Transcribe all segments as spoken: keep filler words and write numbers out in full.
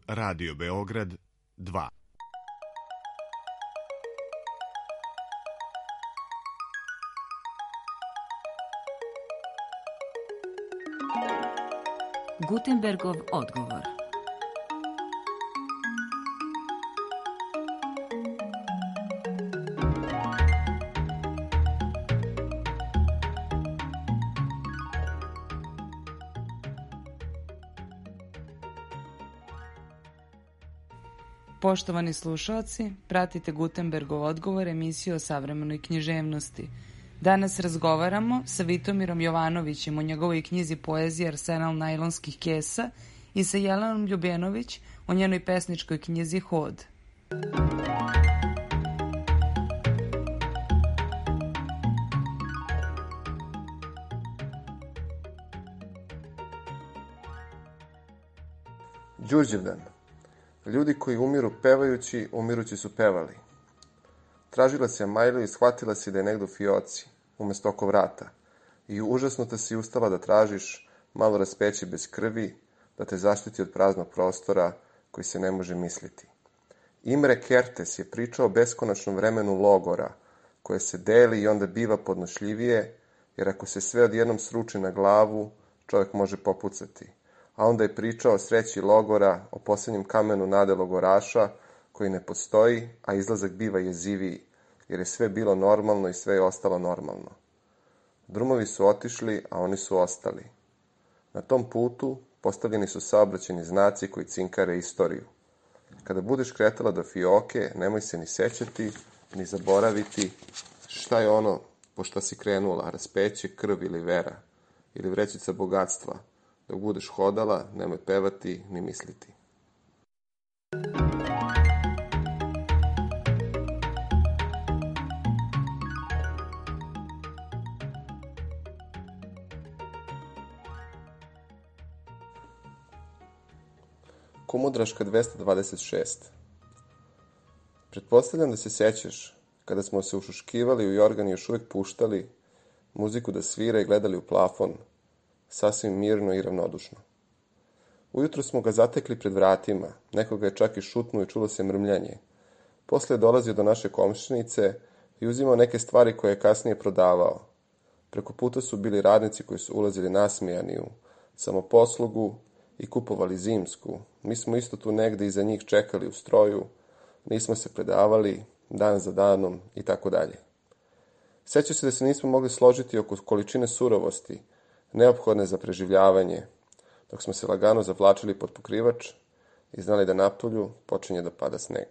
Radio Beograd dva. Gutenbergov odgovor. Poštovani slušalci, pratite Gutenbergov odgovor, emisiju o savremenoj književnosti. Danas razgovaramo sa Vitomirom Jovanovićem o njegovoj knjizi poezije Arsenal najlonskih kesa i sa Jelenom Ljubenović o njenoj pesničkoj knjizi Hod. Đurđevdan. Ljudi koji umiru pevajući, umirući su pevali. Tražila si Amajliju i shvatila si da je negdje u fioci, umjesto oko vrata, i užasnuta si ustala da tražiš malo raspeći bez krvi, da te zaštiti od praznog prostora koji se ne može misliti. Imre Kertész je pričao o beskonačnom vremenu logora, koje se deli i onda biva podnošljivije, jer ako se sve odjednom sruči na glavu, čovjek može popucati. A onda je pričao o sreći logora, o posljednjem kamenu nade logoraša, koji ne postoji, a izlazak biva jeziviji, jer je sve bilo normalno i sve je ostalo normalno. Drumovi su otišli, a oni su ostali. Na tom putu postavljeni su saobraćajni znaci koji cinkare istoriju. Kada budeš kretala do fioke, nemoj se ni sećati, ni zaboraviti šta je ono po šta si krenula, raspeće, krv ili vera, ili vrećica bogatstva. Dok budeš hodala, nemoj pevati ni misliti. Kumodraška dvesta dvadeset šest. Pretpostavljam da se sećaš, kada smo se ušuškivali u jorgan i još uvijek puštali muziku da svira i gledali u plafon, sasvim mirno i ravnodušno. Ujutro smo ga zatekli pred vratima, nekoga je čak i šutnuo i čulo se mrmljanje. Posle je dolazio do naše komšinice i uzimao neke stvari koje je kasnije prodavao. Preko puta su bili radnici koji su ulazili nasmijani u samoposlugu i kupovali zimsku. Mi smo isto tu negde iza njih čekali u stroju, nismo se predavali, dan za danom i tako dalje. Sjeća se da se nismo mogli složiti oko količine surovosti, neophodne za preživljavanje, dok smo se lagano zavlačili pod pokrivač i znali da napolju počinje da pada sneg.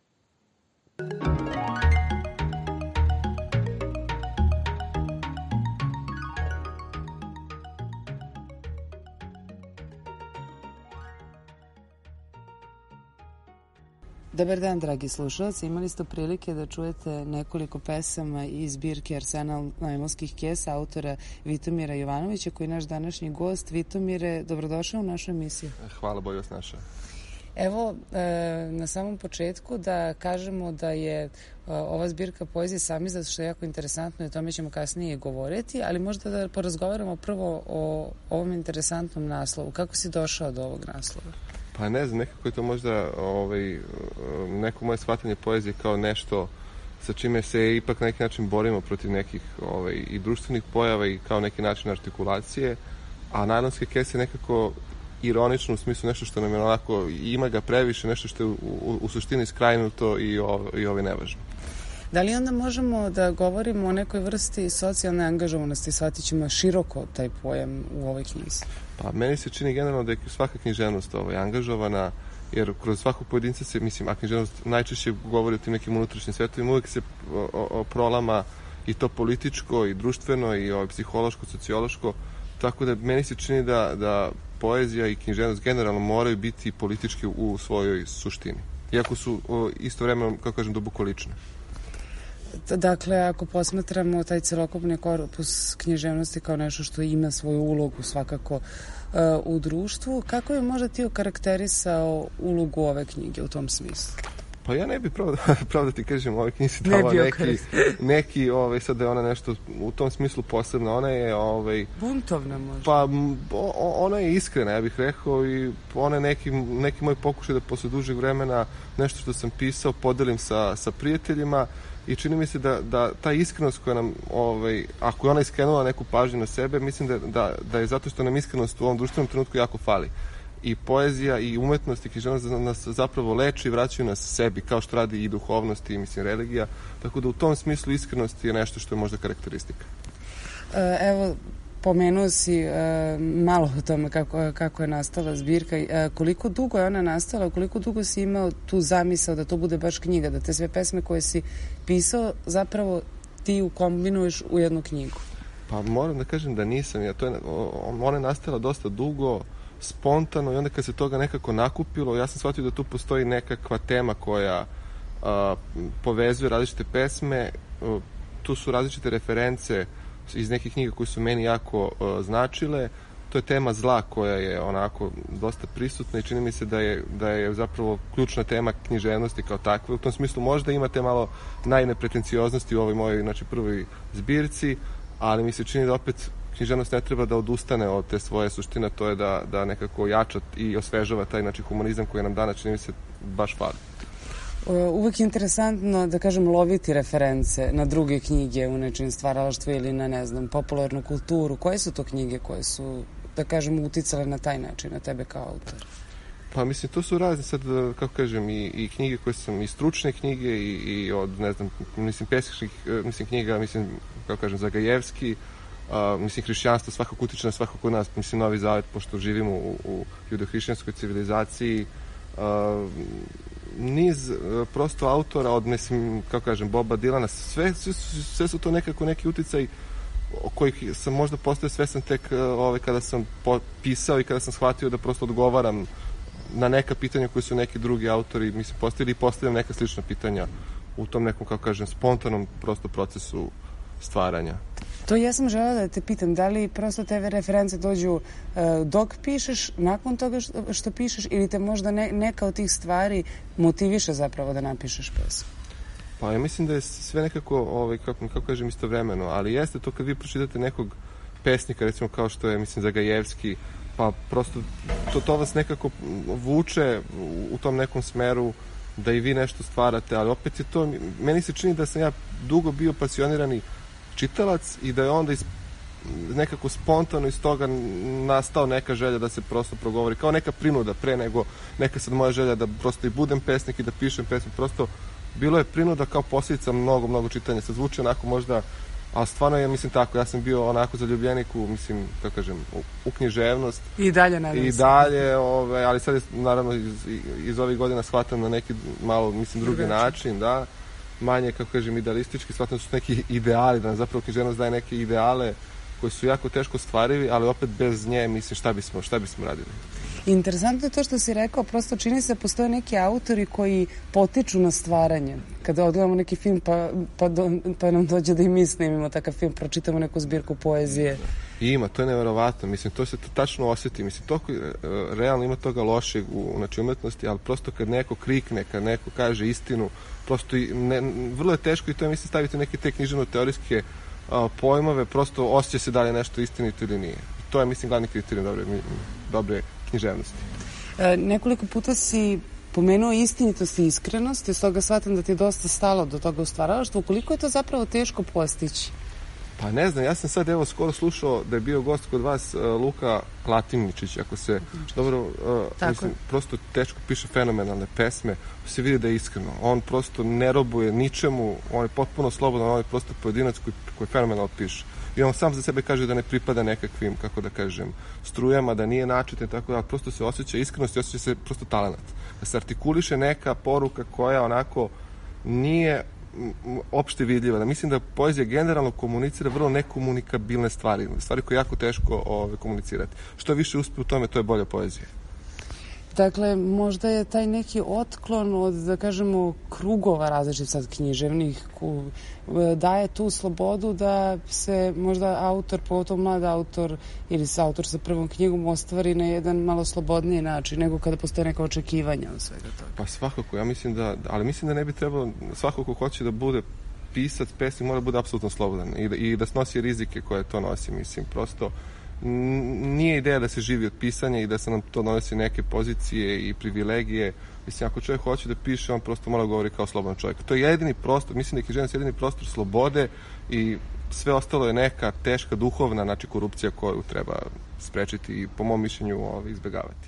Dobar dan, dragi slušalci. Imali ste prilike da čujete nekoliko pesama iz zbirke Arsenal najlonskih kesa autora Vitomira Jovanovića, koji je naš današnji gost. Vitomire, dobrodošao u našu emisiju. Hvala, bolje vas našao. Evo, na samom početku da kažemo da je ova zbirka poezije samizdat, što je jako interesantno i o tome ćemo kasnije govoriti, ali možda da porazgovaramo prvo o ovom interesantnom naslovu. Kako si došao do ovog naslova? Pa ne znam, nekako je to možda ovaj, neko moje shvatanje poezije kao nešto sa čime se ipak na neki način borimo protiv nekih ovaj, i društvenih pojava i kao neki način artikulacije, a najlonske kese nekako ironično u smislu nešto što nam je onako, ima ga previše, nešto što je u, u, u suštini skrajnuto i, ovo, i ovaj nevažno. Da li onda možemo da govorimo o nekoj vrsti socijalne angažovanosti, shvatit ćemo široko taj pojam u ovoj knjizi? Pa meni se čini generalno da je svaka književnost ovaj, angažovana, jer kroz svakog pojedinca se, mislim, a književnost najčešće govori o tim nekim unutrašnjim svetovima, uvijek se o, o, o prolama i to političko, i društveno, i ovaj, psihološko, sociološko, tako da meni se čini da, da poezija i književnost generalno moraju biti politički u svojoj suštini, iako su o, istovremeno, kako kažem, duboko lične. Dakle, ako posmatramo taj celokupni korpus književnosti kao nešto što ima svoju ulogu svakako uh, u društvu, kako je možda ti okarakterisao ulogu ove knjige u tom smislu? Pa ja ne bih pravo, pravo da ti kažem, ovoj knjizi dao neki, neki ovaj, sad da je ona nešto u tom smislu posebna. Ona je... Ovaj, buntovna možda. Pa o, ona je iskrena, ja bih rekao, i ona je neki, neki moj pokušaj da posle dužeg vremena nešto što sam pisao podelim sa, sa prijateljima i čini mi se da, da ta iskrenost koja nam, ovaj, ako je ona iskrenula neku pažnju na sebe, mislim da, da, da je zato što nam iskrenost u ovom društvenom trenutku jako fali. I poezija i umetnost i književnost nas zapravo leči i vraćaju nas sebi, kao što radi i duhovnost i, mislim, religija. Tako da u tom smislu iskrenost je nešto što je možda karakteristika. Evo, pomenuo si uh, malo o tome kako, kako je nastala zbirka. Uh, koliko dugo je ona nastala, koliko dugo si imao tu zamisao da to bude baš knjiga, da te sve pesme koje si pisao zapravo ti ukombinuješ u jednu knjigu? Pa moram da kažem da nisam. Ja, to je, ona je nastala dosta dugo, spontano, i onda kad se toga nekako nakupilo, ja sam shvatio da tu postoji nekakva tema koja a, povezuje različite pesme. A, tu su različite reference iz nekih knjiga koje su meni jako a, značile. To je tema zla koja je onako dosta prisutna i čini mi se da je, da je zapravo ključna tema književnosti kao takve. U tom smislu možda imate malo najnepretencioznosti u ovoj mojoj, znači, prvoj zbirci, ali mi se čini da opet književnost ne treba da odustane od te svoje suštine, to je da, da nekako jača i osvežava taj, znači, humanizam koji nam danas, čini mi se, baš fali. Uvek je interesantno, da kažem, loviti reference na druge knjige u nečim stvaralaštvu ili na, ne znam, popularnu kulturu. Koje su to knjige koje su, da kažem, uticale na taj način na tebe kao autor? Pa mislim, to su razne sad, kako kažem, i, i knjige koje sam, i stručne knjige i, i od, ne znam, mislim, pesničkih, mislim, knjiga, mislim, kako kažem, Zagajevski, Uh, mislim, hrišćanstvo svakako utiče na svakako od nas, mislim, Novi Zavet, pošto živimo u, u judohrišćanskoj civilizaciji. Uh, niz uh, prosto autora od, mislim, kako kažem, Boba Dilana, sve, sve, sve su to nekako neki uticaj kojih sam možda postao svestan tek uh, ove, kada sam pisao i kada sam shvatio da prosto odgovaram na neka pitanja koje su neki drugi autori, mislim, postavili i postavljam neka slična pitanja u tom nekom, kako kažem, spontanom prosto procesu stvaranja. To ja sam želela da te pitam, da li prosto te reference dođu uh, dok pišeš, nakon toga što, što pišeš, ili te možda ne, neka od tih stvari motiviše zapravo da napišeš pesmu? Pa ja mislim da je sve nekako, ovaj, kako, kako kažem, istovremeno, ali jeste to kad vi pročitate nekog pesnika, recimo kao što je, mislim, Zagajevski, pa prosto to, to vas nekako vuče u, u tom nekom smeru da i vi nešto stvarate, ali opet je to, meni se čini da sam ja dugo bio pasionirani čitalac i da je onda iz, nekako spontano iz toga nastao neka želja da se prosto progovori, kao neka prinuda pre nego neka sad moja želja da prosto i budem pesnik i da pišem pesmu, prosto bilo je prinuda kao posljedica mnogo, mnogo čitanja. Sad zvuči onako možda, ali stvarno je, mislim, tako, ja sam bio onako zaljubljenik u, mislim, kako kažem, u, u književnost. I dalje, nadam se. I dalje, ove, ali sad je, naravno, iz, iz ovih godina shvatam na neki malo, mislim, drugi Drugači. način, da, manje, kako kažem, idealistički, shvatam da su neki ideali, da nam zapravo književnost daje neke ideale koji su jako teško stvarivi, ali opet bez nje, mislim, šta bismo, šta bismo radili. Interesantno je to što si rekao, prosto čini se postoje neki autori koji potiču na stvaranje. Kada odgledamo neki film pa, pa, do, pa nam dođe da i mi snimimo takav film, pročitamo neku zbirku poezije. I ima, to je neverovatno, mislim, to se to tačno osjeti, mislim, toliko realno ima toga lošeg u, znači, umetnosti, ali prosto kad neko krikne, kad neko kaže istinu, prosto i ne, vrlo je teško i to je, mislim, staviti neke te književno-teorijske a, pojmove, prosto osjeća se da li je nešto istinito ili nije. I to je, mislim, glavni kriterijum dobre, dobre književnosti. E, nekoliko puta si pomenuo istinitost i iskrenost i stoga shvatam da ti je dosta stalo do toga u stvaralaštvu. Koliko je to zapravo teško postići? Pa ne znam, ja sam sad evo skoro slušao da je bio gost kod vas uh, Luka Latimničić, ako se dobro, uh, mislim, prosto teško piše fenomenalne pesme, se vidi da je iskreno. On prosto ne robuje ničemu, on je potpuno slobodan, on je prosto pojedinac koji, koji fenomenalno piše. I on sam za sebe kaže da ne pripada nekakvim, kako da kažem, strujama, da nije načitan, tako da prosto se osjeća iskrenost i osjeća se prosto talenat. Da se artikuliše neka poruka koja onako nije opšte vidljiva. Da mislim da poezija generalno komunicira vrlo nekomunikabilne stvari, stvari koje je jako teško ove, komunicirati. Što više uspe u tome, to je bolja poezija. Dakle, možda je taj neki otklon od, da kažemo, krugova različitih sad književnih, daje tu slobodu da se možda autor, pogotovo mlad autor ili sa autor sa prvom knjigom ostvari na jedan malo slobodniji način nego kada postoje neka očekivanja od svega toga. Pa svakako, ja mislim da, ali mislim da ne bi trebalo, svako ko hoće da bude pisac, pesnik, mora da bude apsolutno slobodan i da, i da snosi rizike koje to nosi, mislim, prosto nije ideja da se živi od pisanja i da se nam to donosi neke pozicije i privilegije. Mislim, ako čovjek hoće da piše, on prosto mora govori kao slobodan čovjek. To je jedini prostor, mislim da je književnost jedini prostor slobode i sve ostalo je neka teška duhovna, znači korupcija koju treba sprečiti i po mom mišljenju ovaj, izbjegavati.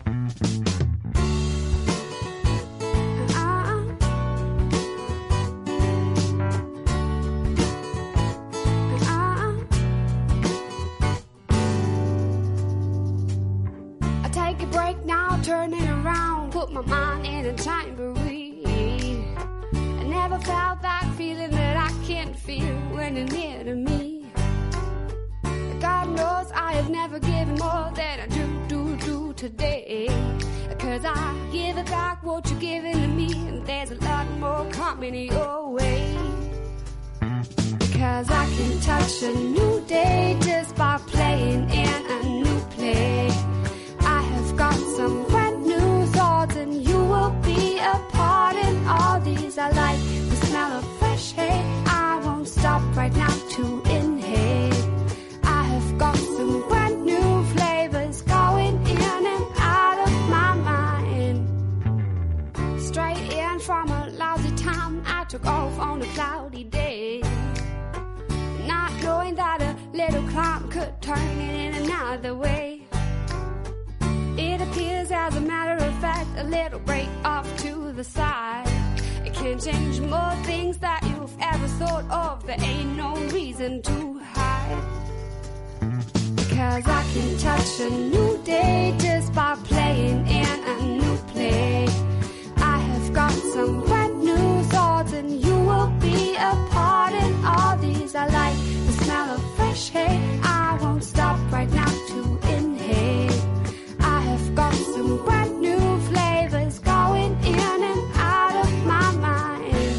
Turning around, put my mind in a tambourine. I never felt that feeling that I can't feel when you're near to me. God knows I have never given more than I do, do, do today. Cause I give it back what you're giving to me, and there's a lot more coming your way. Because I can touch a new day just by playing in a new play. I have got some brand new thoughts, and you will be a part in all these. I like the smell of fresh hay. I won't stop right now to inhale. I have got some brand new flavors going in and out of my mind. Straight in from a lousy town, I took off on a cloudy day, not knowing that a little cloud could turn it in another way. It appears as a matter of fact, a little break off to the side. It can change more things that you've ever thought of. There ain't no reason to hide. Because I can touch a new day just by playing in a new play. I have got some brand new thoughts, and you will be a part in all these. I like the smell of fresh hay. I won't stop right now to inhale. I've got some brand new flavors going in and out of my mind.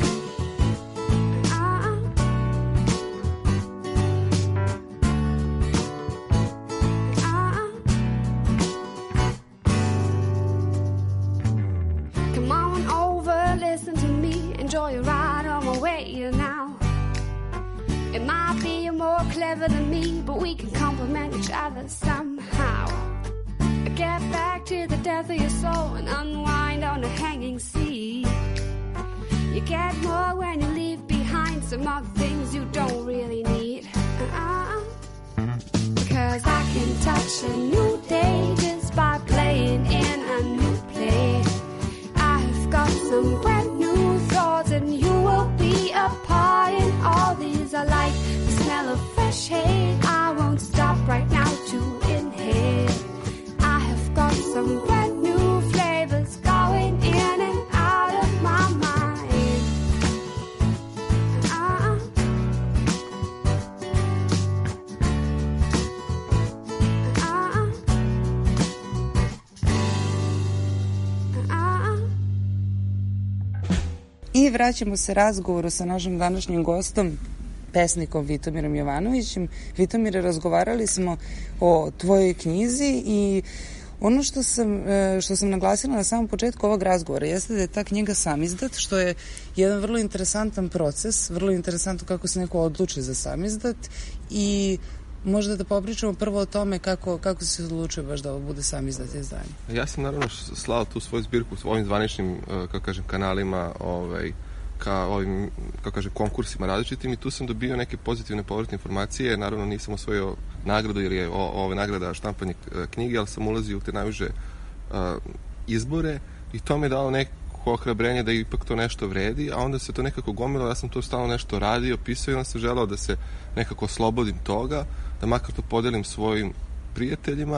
Uh-uh. Uh-uh. Come on over, listen to me, enjoy your ride on my way now. It might be you're more clever than me, but we can complement each other somehow. Get back to the depth of your soul and unwind on a hanging sea. You get more when you leave behind some other things you don't really need. Uh-uh. Because I can touch a new day just by playing in a new play. I've got some brand new thoughts, and you will be a part in all these. I like the smell of fresh hay. I won't stop right now to inhale. Got some brand new flavors going in and out of my mind. Uh-uh. Uh-uh. Uh-uh. I vraćamo se razgovoru sa našim današnjim gostom, pesnikom Vitomirom Jovanovićem. Vitomire, razgovarali smo o tvojoj knjizi i ono što sam, što sam naglasila na samom početku ovog razgovora jeste da je ta knjiga samizdat, što je jedan vrlo interesantan proces, vrlo interesantno kako se neko odluči za samizdat i možda da popričamo prvo o tome kako, kako se odlučio baš da ovo bude samizdat izdanje. Ja sam naravno slao tu svoju zbirku s ovim zvaničnim, kako kažem, kanalima, ovaj, ka ovim, kako kažem, konkursima različitim i tu sam dobio neke pozitivne povratne informacije. Naravno nisam osvojio nagradu jer je ova nagrada štampanje knjige, ali sam ulazio u te najviše uh, izbore i to mi je dalo neko ohrabrenje da ipak to nešto vredi, a onda se to nekako gomilo, ja sam to stalno nešto radio, pisao i onda sam želao da se nekako oslobodim toga, da makar to podelim svojim prijateljima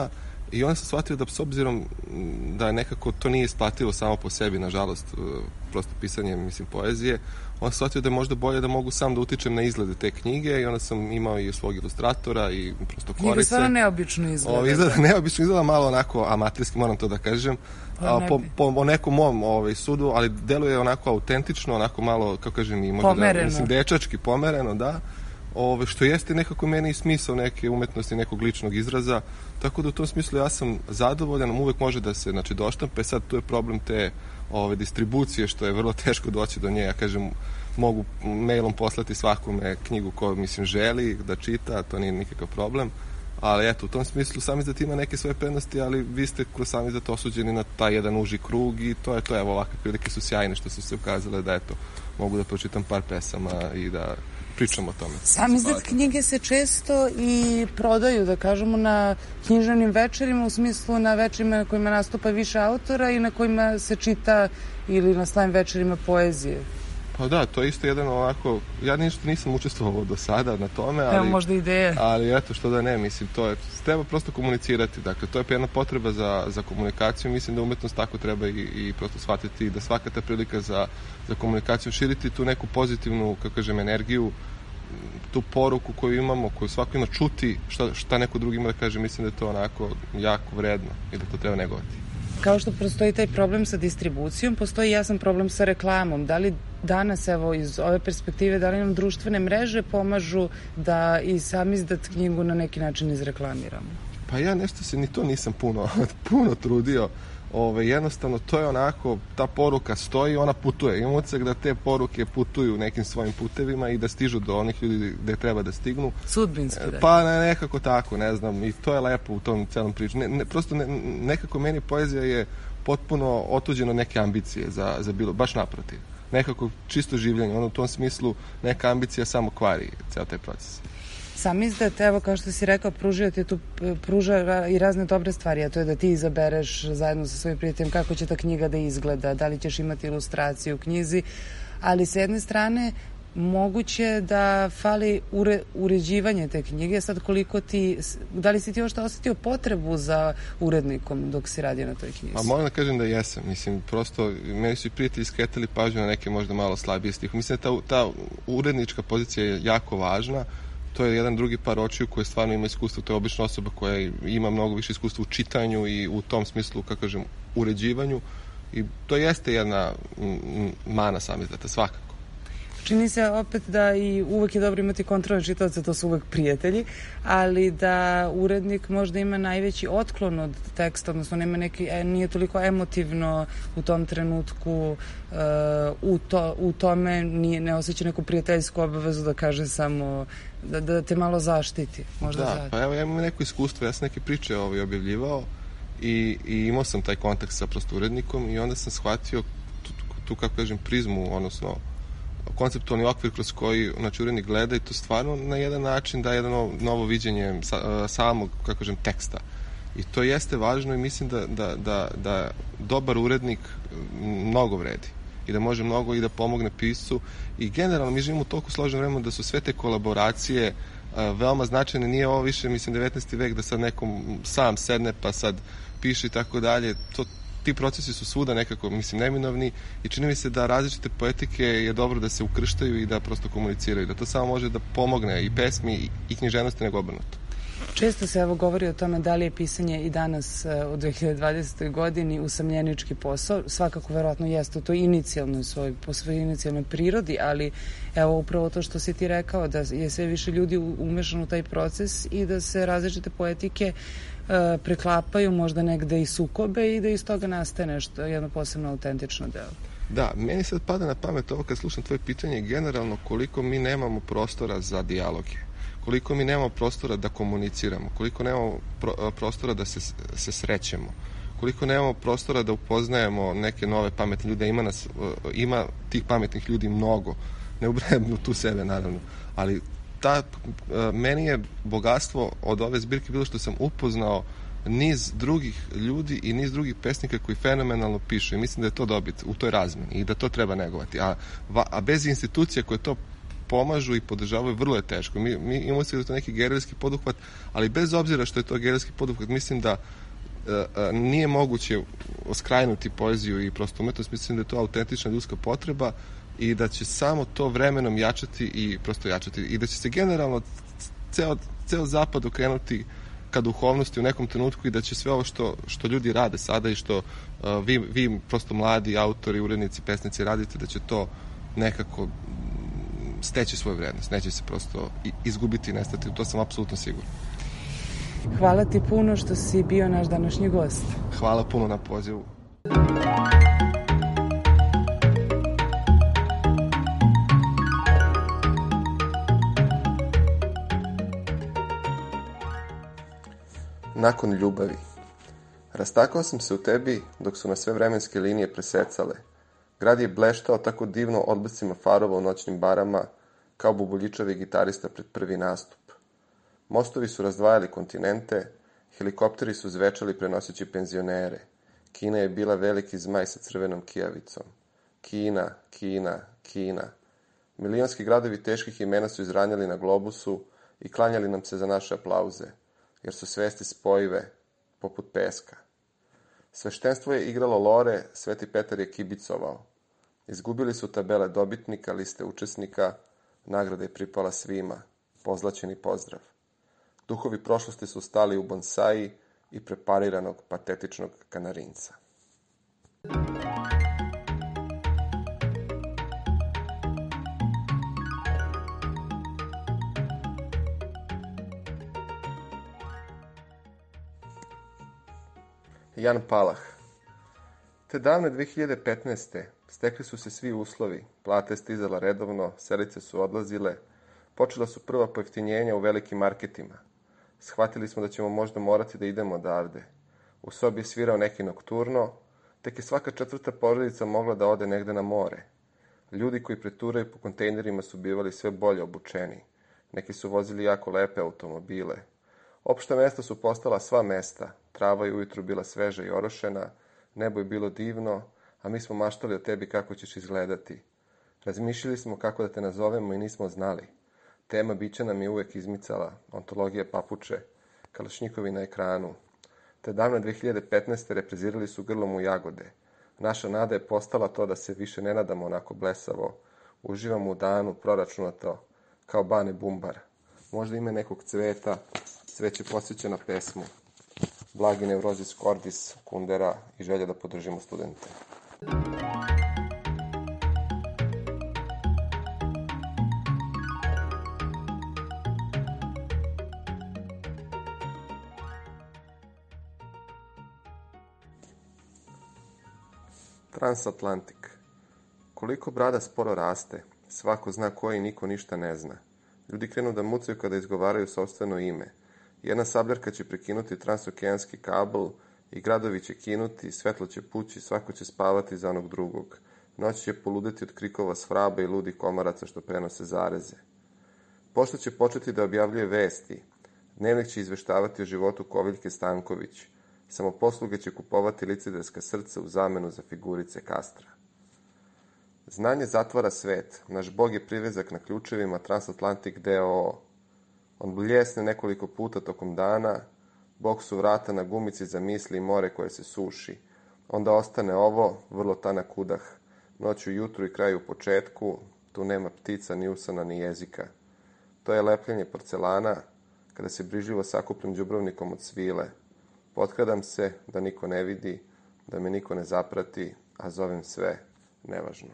I onda sam shvatio da s obzirom da nekako to nije isplativo samo po sebi, nažalost, prosto pisanje, mislim, poezije, onda sam shvatio da je možda bolje da mogu sam da utičem na izglede te knjige i onda sam imao i svog ilustratora i prosto korice. Knjiga stvarno neobično izgleda. O, izgleda neobično, izgleda malo onako amaterski, moram to da kažem, a, po, po, po nekom mom ovaj, sudu, ali deluje onako autentično, onako malo, kako kažem, i možda pomereno. Da, mislim, dečački, pomereno, da. Ove, što jeste nekako meni i smisao neke umetnosti, nekog ličnog izraza, tako da u tom smislu ja sam zadovoljan, uvek može da se, znači, doštampe, sad tu je problem te ove, distribucije, što je vrlo teško doći do nje, ja kažem, mogu mailom poslati svakome knjigu koju, mislim, želi da čita, to nije nikakav problem, ali eto, u tom smislu samizdat ima neke svoje prednosti, ali vi ste kroz samizdat osuđeni na taj jedan uži krug i to je to, evo, ovakve prilike su sjajne što su se ukazale da, eto, mogu da pročitam par pesama i da pričamo o tome. Samizdat knjige se često i prodaju, da kažemo, na književnim večerima, u smislu na večerima na kojima nastupa više autora i na kojima se čita, ili na slavim večerima, poezije. Pa da, to je isto jedan ovako, ja ništa nisam učestvovao do sada na tome, ali... Evo možda ideje. Ali eto, što da ne, mislim, to je, treba prosto komunicirati, dakle, to je jedna potreba za, za komunikaciju, mislim da umetnost tako treba i, i prosto shvatiti da svaka ta prilika za, za komunikaciju, širiti tu neku pozitivnu, kako kažem, energiju, tu poruku koju imamo, koju svako ima čuti, šta, šta neko drugi ima da kaže, mislim da je to onako jako vredno i da to treba negovati. Kao što postoji taj problem sa distribucijom, postoji jasan problem sa reklamom. Da li danas, evo, iz ove perspektive, da li nam društvene mreže pomažu da i samizdat knjigu na neki način izreklamiramo? Pa ja nešto se ni to nisam puno, puno trudio. Ove, jednostavno, to je onako, ta poruka stoji, ona putuje. Imam utisak da te poruke putuju nekim svojim putevima i da stižu do onih ljudi gde treba da stignu. Sudbinski, da. Pa ne, nekako tako, ne znam, i to je lepo u tom celom priču. Ne, ne, prosto ne, nekako meni poezija je potpuno otuđena od neke ambicije za, za bilo, baš naprotiv. Nekako čisto življenje, ono u tom smislu neka ambicija samo kvari ceo taj proces. Samizdat, evo, kao što si rekao, pružio ti tu, pruža i razne dobre stvari, a to je da ti izabereš zajedno sa svojim prijateljem kako će ta knjiga da izgleda, da li ćeš imati ilustraciju u knjizi, ali sa jedne strane moguće da fali ure, uređivanje te knjige. Sad koliko ti, da li si ti još osetio potrebu za urednikom dok si radio na toj knjizi? A moram da kažem da jesam. Mislim, prosto, meni su i prijatelji skretali pažnju na neke možda malo slabije stih. Mislim da ta, ta urednička pozicija je jako važna. To je jedan drugi par očiju koji stvarno ima iskustvo. To je obična osoba koja ima mnogo više iskustva u čitanju i u tom smislu, kako kažem, uređivanju. I to jeste jedna mana samizdata, svakako. Čini se opet da i uvek je dobro imati kontrolne čitaoce, to su uvek prijatelji, ali da urednik možda ima najveći otklon od teksta, odnosno nema neki, nije toliko emotivno u tom trenutku, uh, u, to, u tome nije, ne osjeća neku prijateljsku obavezu da kaže samo, da, da te malo zaštiti. Možda da, zato. Pa evo ja imam neko iskustvo, ja sam neke priče ovaj, objavljivao i, i imao sam taj kontakt sa prosto urednikom i onda sam shvatio tu, tu kako kažem, prizmu, odnosno konceptualni okvir kroz koji, znači, urednik gleda i to stvarno na jedan način daje jedno novo viđenje sa, samog, kako kažem, teksta. I to jeste važno i mislim da, da, da, da dobar urednik mnogo vredi i da može mnogo i da pomogne piscu i generalno mi živimo u toliko složeno vremenu da su sve te kolaboracije uh, veoma značajne. Nije ovo više, mislim, devetnaesti vek da sad nekom sam sedne pa sad piše i tako dalje. To ti procesi su svuda nekako, mislim, neminovni i čini mi se da različite poetike je dobro da se ukrštaju i da prosto komuniciraju, da to samo može da pomogne i pesmi i književnosti nego obrnuto. Često se evo govori o tome da li je pisanje i danas u dve hiljade dvadesetoj godini usamljenički posao. Svakako verovatno jeste u toj inicijalnoj svoj, po svojoj inicijalnoj prirodi, ali evo upravo to što si ti rekao, da je sve više ljudi umešano u taj proces i da se različite poetike e, preklapaju, možda negde i sukobe i da iz toga nastaje nešto, jedno posebno autentično delo. Da, meni sad pada na pamet ovo kad slušam tvoje pitanje, generalno koliko mi nemamo prostora za dijaloge, koliko mi nemamo prostora da komuniciramo, koliko nemamo pro, prostora da se, se srećemo, koliko nemamo prostora da upoznajemo neke nove pametne ljude, ima, nas, ima tih pametnih ljudi mnogo, ne ubrajem tu sebe naravno, ali ta, meni je bogatstvo od ove zbirke bilo što sam upoznao niz drugih ljudi i niz drugih pesnika koji fenomenalno pišu i mislim da je to dobit u toj razmeni i da to treba negovati, a, a bez institucija koje to pomažu i podržavaju, vrlo je teško. Mi, mi imamo se da to neki gerilski poduhvat, ali bez obzira što je to gerilski poduhvat, mislim da nije moguće oskrajnuti poeziju i prosto umetnost. Mislim da je to autentična ljudska potreba i da će samo to vremenom jačati i prosto jačati i da će se generalno ceo, ceo zapad okrenuti ka duhovnosti u nekom trenutku i da će sve ovo što, što ljudi rade sada i što uh, vi, vi prosto mladi autori, urednici, pesnici radite, da će to nekako steći svoju vrednost. Neće se prosto izgubiti i nestati. To sam apsolutno siguran. Hvala ti puno što si bio naš današnji gost. Hvala puno na pozivu. Nakon ljubavi. Rastakao sam se u tebi dok su na sve vremenske linije presecale. Grad je bleštao tako divno odblascima farova u noćnim barama, kao bubuljičavi gitarista pred prvi nastup. Mostovi su razdvajali kontinente, helikopteri su zvečali prenoseći penzionere. Kina je bila veliki zmaj sa crvenom kijavicom. Kina, Kina, Kina. Milionski gradovi teških imena su izranjali na globusu i klanjali nam se za naše aplauze, jer su svesti spojive, poput peska. Sveštenstvo je igralo lore, Sveti Petar je kibicovao. Izgubili su tabele dobitnika, liste učesnika, nagrada je pripala svima, pozlaćeni pozdrav. Duhovi prošlosti su stali u bonsaji i prepariranog patetičnog kanarinca. Jan Palah. Te davne dve hiljade petnaeste. stekli su se svi uslovi, plata je stizala redovno, selice su odlazile, počela su prva pojeftinjenja u velikim marketima. Shvatili smo da ćemo možda morati da idemo odavde. U sobi je svirao neki nokturno, tek je svaka četvrta porodica mogla da ode negde na more. Ljudi koji preturaju po kontejnerima su bivali sve bolje obučeni. Neki su vozili jako lepe automobile. Opšta mesta su postala sva mesta. Trava je ujutru bila sveža i orošena, nebo je bilo divno, a mi smo maštali o tebi kako ćeš izgledati. Razmišljali smo kako da te nazovemo i nismo znali. Tema bića nam je uvek izmicala, ontologija papuče, kalašnjikovi na ekranu. Te davne dve hiljade petnaeste. reprezirali su grlom u jagode. Naša nada je postala to da se više ne nadamo onako blesavo. Uživamo u danu, proračunato, kao Bane Bumbar. Možda ime nekog cveta, cveće posjeća na pesmu. Blagi neurozis cordis, Kundera i želja da podržimo studente. Transatlantik. Koliko brada sporo raste, svako zna koji, niko ništa ne zna. Ljudi krenu da mucaju kada izgovaraju sopstveno ime. Jedna sabljarka će prekinuti transokeanski kabel i gradovi će kinuti, svetlo će pući, svako će spavati za onog drugog. Noć će poludeti od krikova svraba i ludi komaraca što prenose zareze. Pošta će početi da objavljuje vesti. Dnevnik će izveštavati o životu Koviljke Stanković. Samoposluge će kupovati licedarska srca u zamenu za figurice Kastra. Znanje zatvara svet. Naš Bog je privezak na ključevima Transatlantik d o o. On bljesne nekoliko puta tokom dana, Bog su vrata na gumici za misli i more koje se suši. Onda ostane ovo, vrlo tanak udah. Noću, jutru i kraju u početku, tu nema ptica, ni usana, ni jezika. To je lepljenje porcelana, kada se brižljivo sakupljam đubrovnikom od svile. Potkradam se, da niko ne vidi, da me niko ne zaprati, a zovem sve nevažno.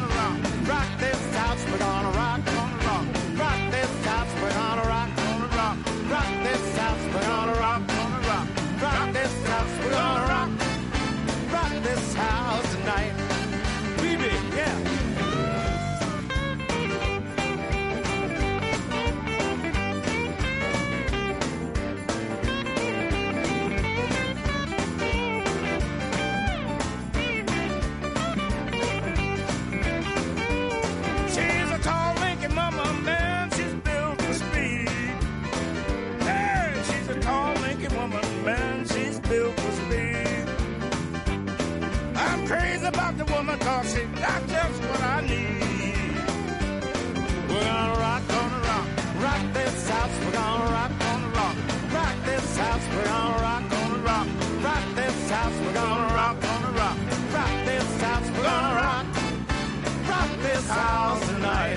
Rock this house, we're gonna rock on the rock. Rock this house, we're gonna rock on the rock. house, we're gonna rock, gonna rock. Rock this house, we're gonna rock. Rock this house tonight.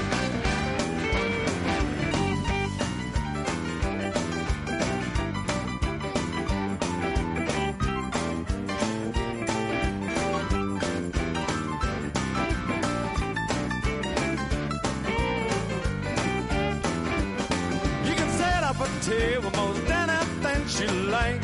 You can set up a table most anything you like.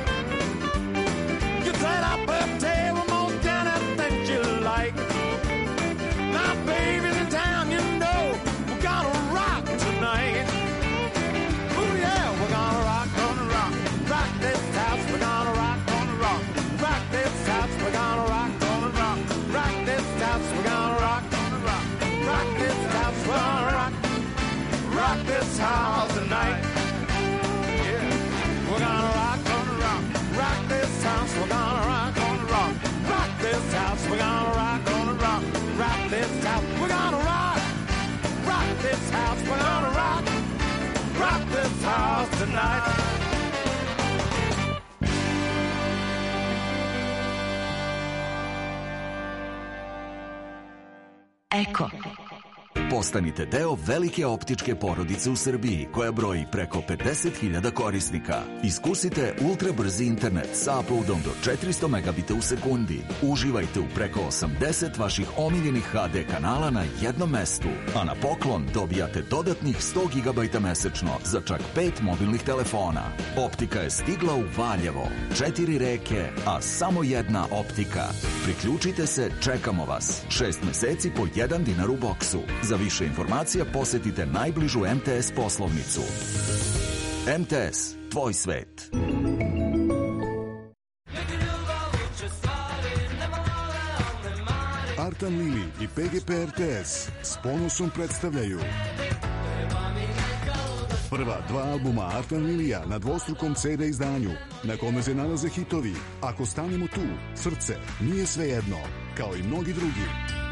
You set up a table most anything you like. Now, babies in town, you know we're gonna rock tonight. Ooh yeah, we're gonna rock, gonna rock. Rock this house, we're gonna rock, gonna rock. Rock this house, we're gonna rock, gonna rock. Rock this house, we're gonna rock, gonna rock. Rock this house, we're gonna rock. Rock this house tonight. Yeah, we're gonna rock, gonna rock. Rock this house, we're gonna rock, gonna rock. Rock this house, we're gonna rock, gonna rock. Rock this house, we're gonna rock. Rock this house, we're gonna rock. Rock this house tonight. Eko. Postanite deo velike optičke porodice u Srbiji koja broji preko pedeset hiljada korisnika. Iskusite ultra brzi internet sa uploadom do četiristo megabita u sekundi. Uživajte u preko osamdeset vaših omiljenih ha de kanala na jednom mestu. A na poklon dobijate dodatnih sto gigabajta mesečno za čak pet mobilnih telefona. Optika je stigla u Valjevo. Četiri reke, a samo jedna optika. Priključite se, čekamo vas. Šest meseci po jedan dinar u boksu. Za više informacija posetite najbližu em te es poslovnicu. em te es, tvoj svet. Artan Lili i pe ge pe er te es s ponosom predstavljaju prva dva albuma Artan Lilija na dvostrukom ce de izdanju, na kome se nalaze hitovi Ako stanemo tu, Srce, Nije svejedno, kao i mnogi drugi.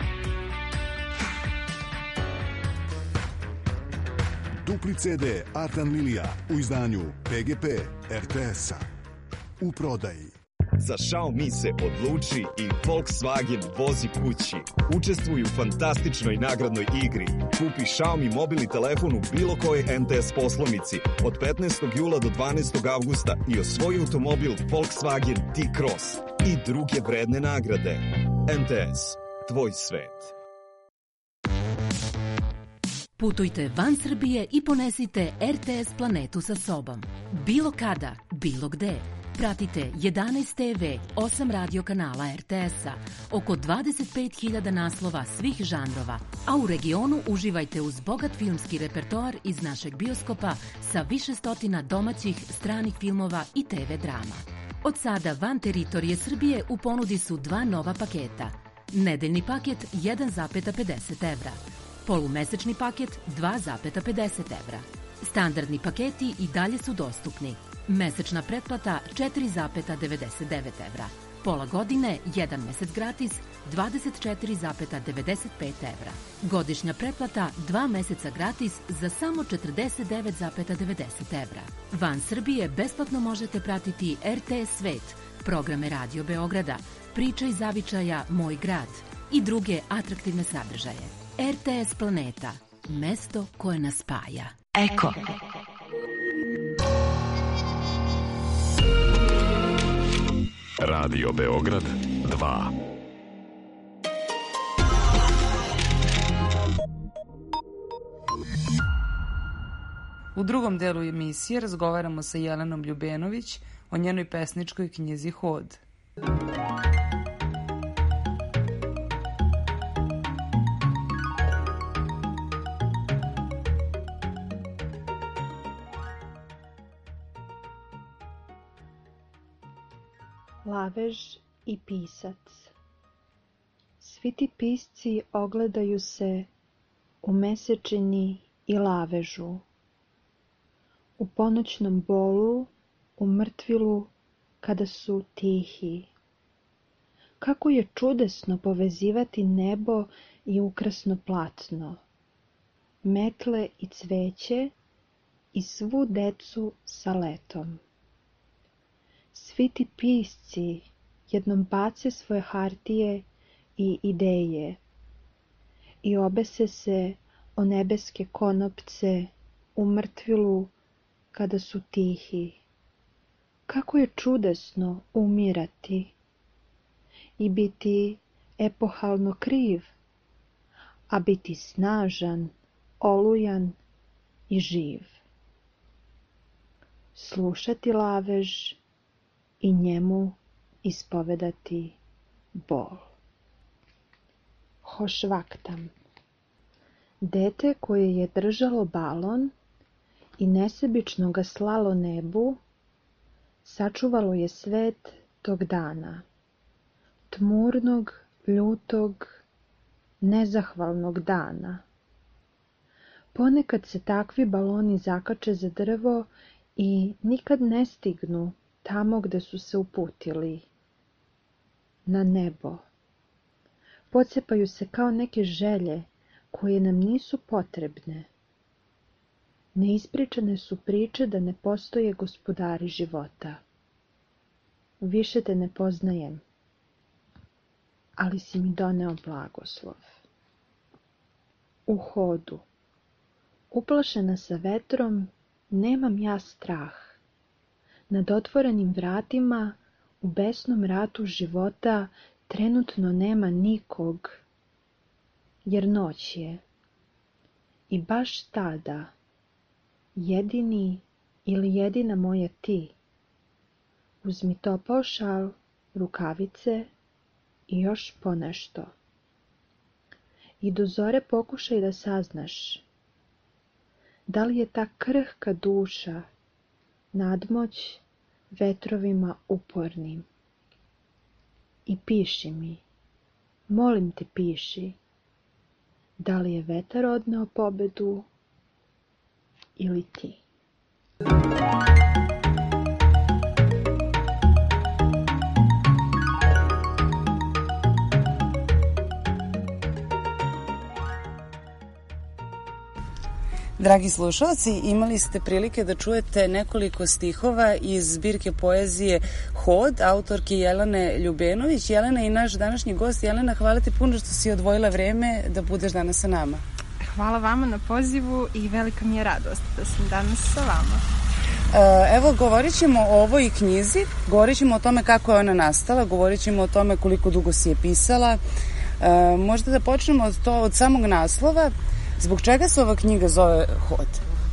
Dupli ce de Artan Lilija u izdanju pe ge pe er te es-a. U prodaji. Za Xiaomi se odluči i Volkswagen vozi kući. Učestvuj u fantastičnoj nagradnoj igri. Kupi Xiaomi mobilni telefon u bilo kojoj em te es poslovnici od petnaestog jula do dvanaestog avgusta i osvoji automobil Volkswagen T-Cross i druge vredne nagrade. em te es, tvoj svet. Putujte van Srbije i ponesite er te es planetu sa sobom. Bilo kada, bilo gde. Pratite jedanaest te ve, osam radio kanala er te es-a, oko dvadeset pet hiljada naslova svih žanrova, a u regionu uživajte uz bogat filmski repertoar iz našeg bioskopa sa više stotina domaćih, stranih filmova i te ve drama. Od sada van teritorije Srbije u ponudi su dva nova paketa. Nedeljni paket jedan zarez pedeset evra. Polumesečni paket dva zarez pedeset evra. Standardni paketi i dalje su dostupni. Mesečna pretplata četiri zarez devedeset devet evra. Pola godine, jedan mesec gratis, dvadeset četiri zarez devedeset pet evra. Godišnja pretplata, dva meseca gratis za samo četrdeset devet zarez devedeset evra. Van Srbije besplatno možete pratiti er te es Svet, programe Radio Beograda, Priče iz zavičaja Moj grad i druge atraktivne sadržaje. er te es Planeta, mesto koje nas spaja. Eko. Radio Beograd dva. U drugom delu emisije razgovaramo sa Jelenom Ljubenović o njenoj pesničkoj knjizi Hod. Lavež i pisac. Svi ti pisci ogledaju se u mesečini i lavežu, u ponoćnom bolu, u mrtvilu kada su tihi. Kako je čudesno povezivati nebo i ukrasno platno, metle i cveće i svu decu sa letom. Svi ti pisci jednom bace svoje hartije i ideje i obese se o nebeske konopce u mrtvilu kada su tihi. Kako je čudesno umirati i biti epohalno kriv, a biti snažan, olujan i živ. Slušati lavež i njemu ispovedati bol. Hošvaktam. Dete koje je držalo balon i nesebično ga slalo nebu, sačuvalo je svet tog dana, tmurnog, ljutog, nezahvalnog dana. Ponekad se takvi baloni zakače za drvo i nikad ne stignu tamo gde su se uputili, na nebo. Pocepaju se kao neke želje koje nam nisu potrebne. Neispričane su priče da ne postoje gospodari života. Više te ne poznajem, ali si mi doneo blagoslov. U hodu, uplašena sa vetrom, nemam ja strah. Nad otvorenim vratima, u besnom ratu života, trenutno nema nikog, jer noć je. I baš tada, jedini ili jedina moja ti, uzmi topao šal, rukavice i još ponešto. I do zore pokušaj da saznaš da li je ta krhka duša nadmoć vetrovima upornim. I piši mi, molim te piši, da li je vetar odneo pobedu ili ti. Dragi slušalci, imali ste prilike da čujete nekoliko stihova iz zbirke poezije Hod, autorke Jelene Ljubenović. Jelena je i naš današnji gost. Jelena, hvala ti puno što si odvojila vreme da budeš danas sa nama. Hvala vama na pozivu i velika mi je radost da sam danas sa vama. Evo, govorit ćemo o ovoj knjizi, govorit ćemo o tome kako je ona nastala, govorit ćemo o tome koliko dugo si je pisala. Možda da počnemo od, to, od samog naslova. Zbog čega se ova knjiga zove Hod?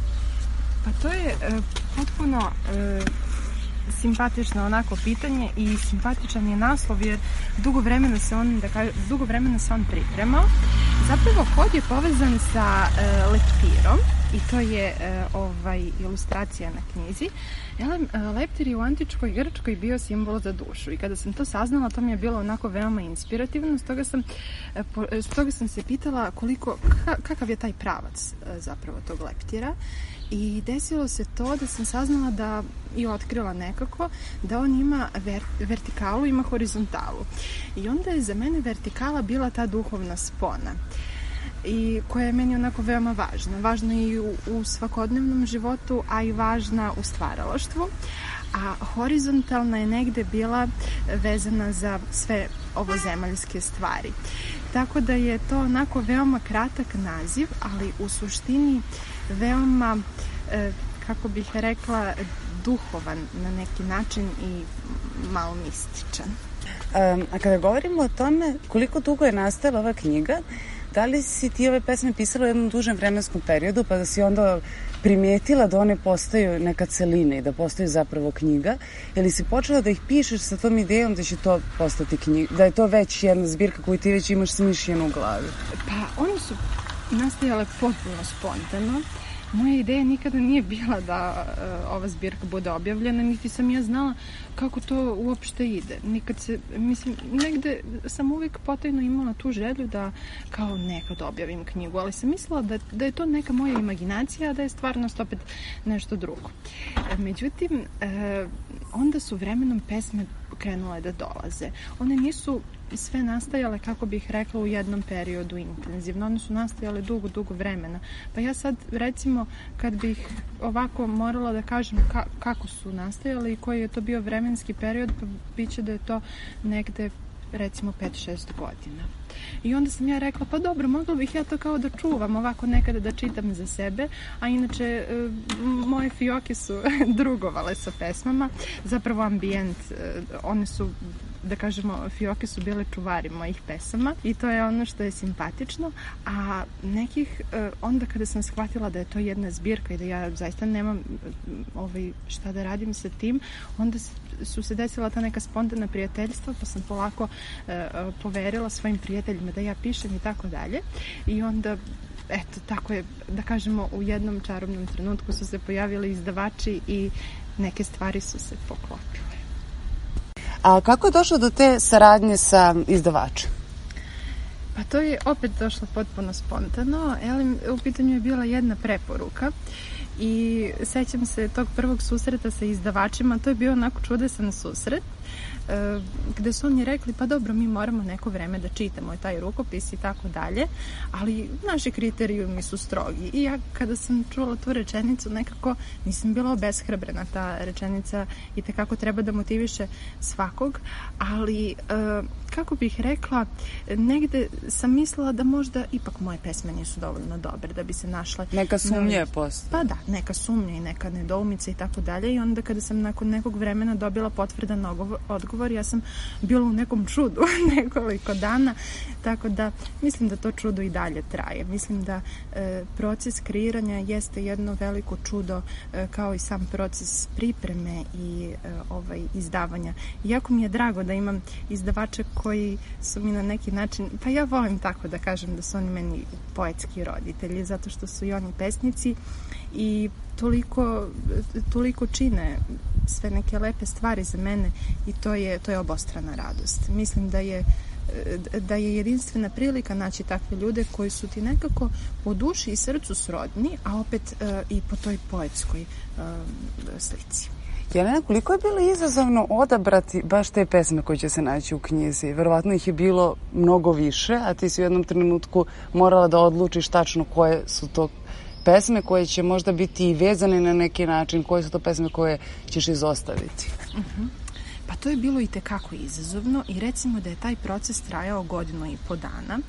Pa to je e, potpuno e, simpatično onako pitanje i simpatičan je naslov jer dugo vremena se on, da kažem, dugo vremena se on pripremao. Zapravo Hod je povezan sa e, leptirom i to je e, ovaj ilustracija na knjizi. Leptir je u antičkoj Grčkoj bio simbol za dušu i kada sam to saznala, to mi je bilo onako veoma inspirativno, stoga sam, stoga sam se pitala koliko, kakav je taj pravac zapravo tog leptira. I desilo se to da sam saznala da i otkrila nekako da on ima ver, vertikalu, ima horizontalu. I onda je za mene vertikala bila ta duhovna spona i koja je meni onako veoma važna. Važna i u, u svakodnevnom životu, a i važna u stvaralaštvu. A horizontalna je negde bila vezana za sve ovozemaljske stvari. Tako da je to onako veoma kratak naziv, ali u suštini veoma, kako bih rekla, duhovan na neki način i malo mističan. A kada govorimo o tome koliko dugo je nastala ova knjiga, da li si ti ove pesme pisala u jednom dužem vremenskom periodu, pa da si onda primetila da one postaju neka celina i da postaju zapravo knjiga, ili si počela da ih pišeš sa tom idejom da će to postati knjiga, da je to već jedna zbirka koju ti već imaš smišljenu u glavi? Pa one su nastajale potpuno spontano. Moja ideja nikada nije bila da uh, ova zbirka bude objavljena, niti sam ja znala kako to uopšte ide. Nikad se, mislim, negde sam uvijek potajno imala tu želju da kao nekad objavim knjigu, ali sam mislila da, da je to neka moja imaginacija, a da je stvarnost opet nešto drugo. Međutim, uh, onda su vremenom pesme krenule da dolaze. One nisu sve nastajale, kako bih rekla, u jednom periodu intenzivno. One su nastajale dugo, dugo vremena. Pa ja sad, recimo, kad bih ovako morala da kažem ka- kako su nastajale i koji je to bio vremenski period, pa bit će da je to negde, recimo, pet šest godina. I onda sam ja rekla, pa dobro, mogla bih ja to kao da čuvam, ovako nekada da čitam za sebe, a inače e, moje fioke su drugovale sa pesmama, zapravo ambijent, e, one su, da kažemo, fioke su bile čuvari mojih pesama i to je ono što je simpatično, a nekih, e, onda kada sam shvatila da je to jedna zbirka i da ja zaista nemam ovaj, šta da radim sa tim, onda su se desila ta neka spontana prijateljstva, pa sam polako e, poverila svojim prijateljima da ja pišem i tako dalje. I onda, eto, tako je, da kažemo, u jednom čarobnom trenutku su se pojavili izdavači i neke stvari su se poklopile. A kako je došlo do te saradnje sa izdavačem? Pa to je opet došlo potpuno spontano. Elim, u pitanju je bila jedna preporuka i sećam se tog prvog susreta sa izdavačima. To je bio onako čudesan susret gde su oni rekli, pa dobro, mi moramo neko vreme da čitamo taj rukopis i tako dalje, ali naši kriterijumi su strogi. I ja kada sam čula tu rečenicu, nekako nisam bila obeshrabrena. Ta rečenica i tekako treba da motiviše svakog, ali kako bih rekla, negde sam mislila da možda ipak moje pesme nisu dovoljno dobre da bi se našle. Neka sumnja je posto. Pa da, neka sumnja i neka nedoumica i tako dalje. I onda kada sam nakon nekog vremena dobila potvrdan odgovor, ja sam bila u nekom čudu nekoliko dana, tako da mislim da to čudo i dalje traje. Mislim da e, proces kreiranja jeste jedno veliko čudo, e, kao i sam proces pripreme i e, ovaj, izdavanja. Jako mi je drago da imam izdavače koji su mi na neki način, pa ja volim tako da kažem da su oni meni poetski roditelji, zato što su i oni pesnici i toliko, toliko čine sve neke lepe stvari za mene i to je, to je obostrana radost. Mislim da je, da je jedinstvena prilika naći takve ljude koji su ti nekako po duši i srcu srodni, a opet uh, i po toj poetskoj uh, slici. Jelena, koliko je bilo izazovno odabrati baš te pesme koje će se naći u knjizi? Verovatno ih je bilo mnogo više, a ti si u jednom trenutku morala da odlučiš tačno koje su to pesme koje će možda biti i vezane na neki način, koje su to pesme koje ćeš izostaviti? Uh-huh. Pa to je bilo i tekako izazovno i recimo da je taj proces trajao godinu i po dana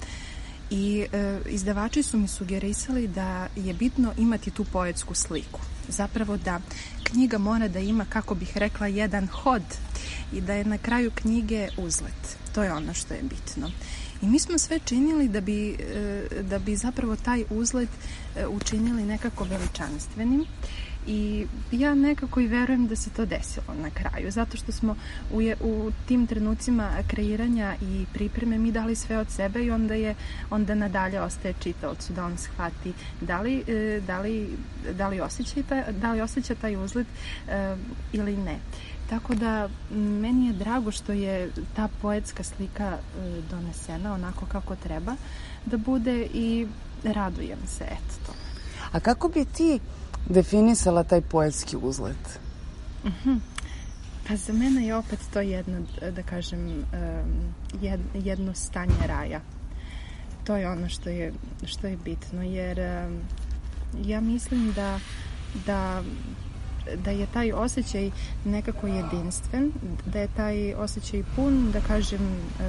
i e, izdavači su mi sugerisali da je bitno imati tu poetsku sliku. Zapravo da knjiga mora da ima, kako bih rekla, jedan hod i da je na kraju knjige uzlet. To je ono što je bitno. I mi smo sve činili da bi, da bi zapravo taj uzlet učinili nekako veličanstvenim i ja nekako i verujem da se to desilo na kraju, zato što smo u, u tim trenucima kreiranja i pripreme mi dali sve od sebe i onda je onda nadalje ostaje čitaocu da on shvati da li, da li, da li, osjeća, taj, da li osjeća taj uzlet ili ne. Tako da meni je drago što je ta poetska slika donesena onako kako treba da bude i radujem se, eto. A kako bi ti definisala taj poetski uzlet? Uh-huh. Pa za mene je opet to jedno, da kažem, jedno stanje raja. To je ono što je, što je bitno, jer ja mislim da, da da je taj osjećaj nekako jedinstven, da je taj osjećaj pun, da kažem,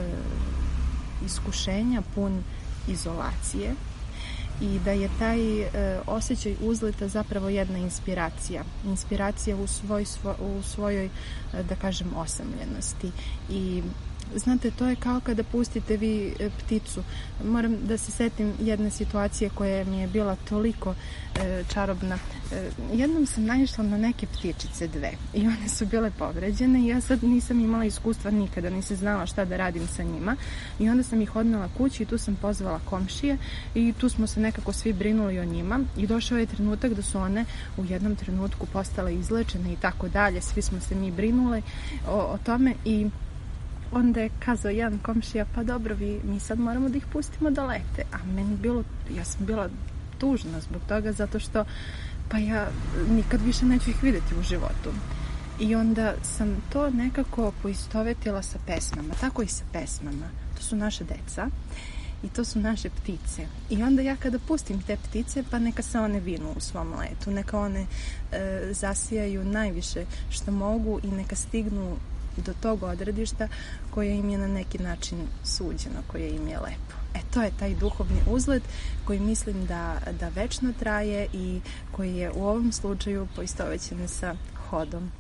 iskušenja, pun izolacije i da je taj osjećaj uzleta zapravo jedna inspiracija. Inspiracija u, svoj, u svojoj, da kažem, osamljenosti. I znate, to je kao kada pustite vi pticu. Moram da se setim jedne situacije koja mi je bila toliko e, čarobna. E, jednom sam naišla na neke ptičice dve i one su bile povređene i ja sad nisam imala iskustva nikada, nisam znala šta da radim sa njima i onda sam ih odnela kući i tu sam pozvala komšije i tu smo se nekako svi brinuli o njima i došao je trenutak da su one u jednom trenutku postale izlečene i tako dalje. Svi smo se mi brinuli o, o tome i onda je kazao jedan komšija, pa dobro, vi, mi sad moramo da ih pustimo da lete. A meni bilo, ja sam bila tužna zbog toga, zato što pa ja nikad više neću ih vidjeti u životu. I onda sam to nekako poistovetila sa pesmama, tako i sa pesmama. To su naše deca i to su naše ptice. I onda ja kada pustim te ptice, pa neka se one vinu u svom letu, neka one e, zasijaju najviše što mogu i neka stignu do tog odredišta koje im je na neki način suđeno, koje im je lepo. E, to je taj duhovni uzlet koji mislim da, da večno traje i koji je u ovom slučaju poistovećen sa hodom.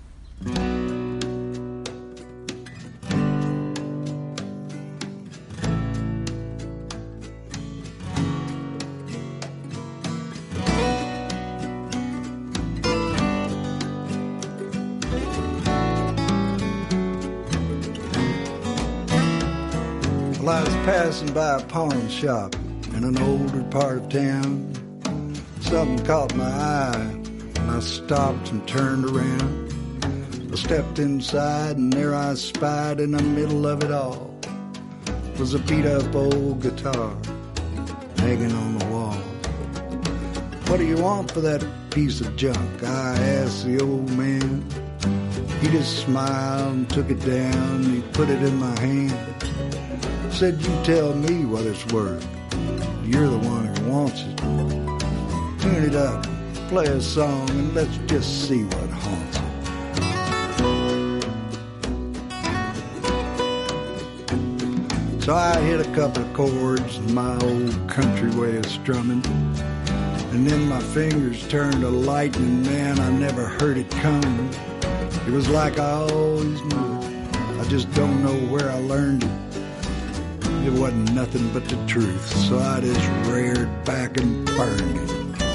Well, I was passing by a pawn shop in an older part of town. Something caught my eye, and I stopped and turned around. I stepped inside, and there I spied in the middle of it all was a beat-up old guitar hanging on the wall. What do you want for that piece of junk? I asked the old man. He just smiled and took it down, and he put it in my hand. Said, you tell me what it's worth. You're the one who wants it. Tune it up, play a song, and let's just see what haunts it. So I hit a couple of chords in my old country way of strumming, and then my fingers turned to lightning. Man, I never heard it coming. It was like I always knew it. I just don't know where I learned it. It wasn't nothing but the truth, so I just reared back and burned it.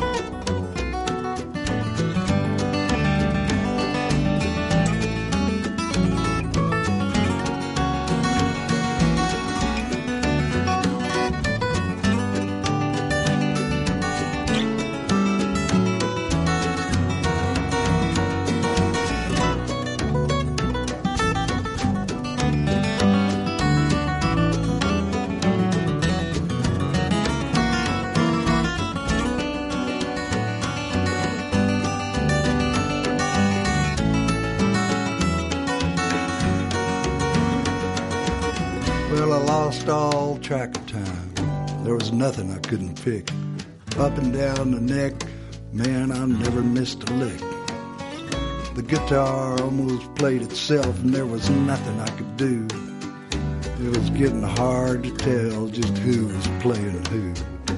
All track of time. There was nothing I couldn't pick. Up and down the neck, man, I never missed a lick. The guitar almost played itself, and there was nothing I could do. It was getting hard to tell just who was playing who.